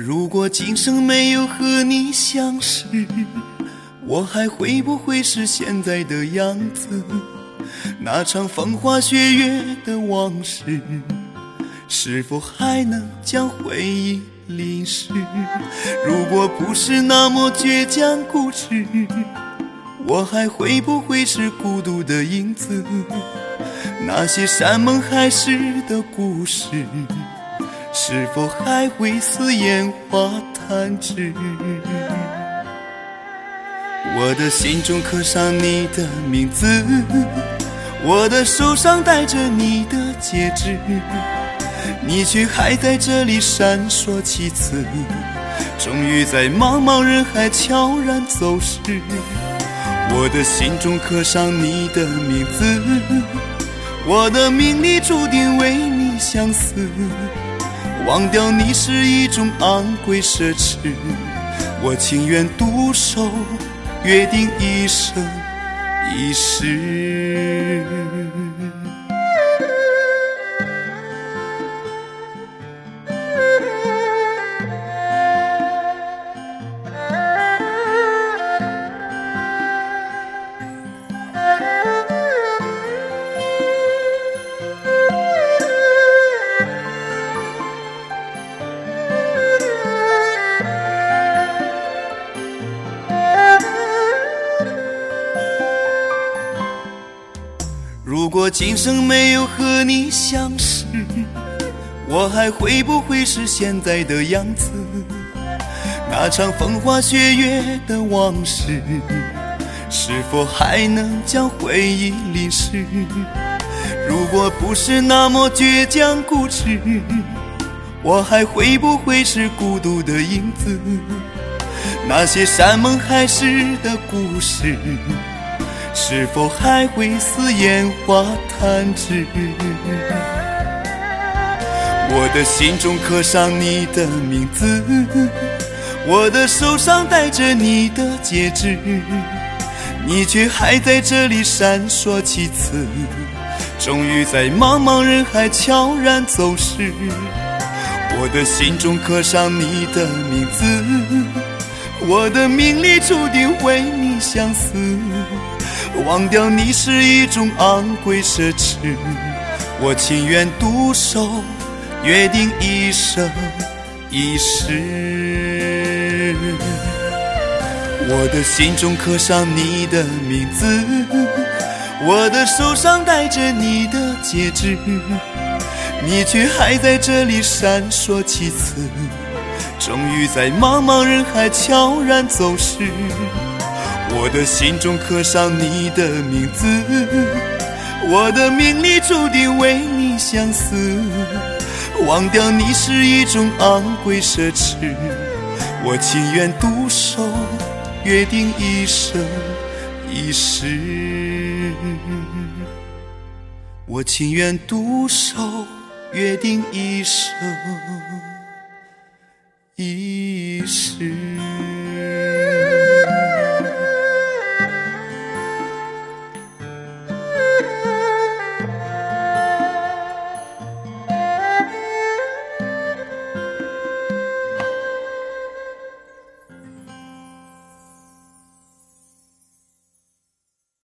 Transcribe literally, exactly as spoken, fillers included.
如果今生没有和你相识，我还会不会是现在的样子？那场风花雪月的往事，是否还能将回忆淋湿？如果不是那么倔强固执，我还会不会是孤独的影子？那些山盟海誓的故事，是否还会似烟花弹指？我的心中刻上你的名字，我的手上戴着你的戒指，你却还在这里闪烁其词，终于在茫茫人海悄然走失。我的心中刻上你的名字，我的命里注定为你相思，忘掉你是一种昂贵奢侈，我情愿独守，约定一生一世。如果今生没有和你相识，我还会不会是现在的样子？那场风花雪月的往事，是否还能将回忆淋湿？如果不是那么倔强固执，我还会不会是孤独的影子？那些山盟海誓的故事，是否还会似烟花弹指？我的心中刻上你的名字，我的手上戴着你的戒指，你却还在这里闪烁其词，终于在茫茫人海悄然走失。我的心中刻上你的名字，我的命里注定为你相思，忘掉你是一种昂贵奢侈，我情愿独守，约定一生一世。我的心中刻上你的名字，我的手上戴着你的戒指，你却还在这里闪烁其词，终于在茫茫人海悄然走失。我的心中刻上你的名字，我的命里注定为你相思，忘掉你是一种昂贵奢侈，我情愿独守，约定一生一世。我情愿独守，约定一生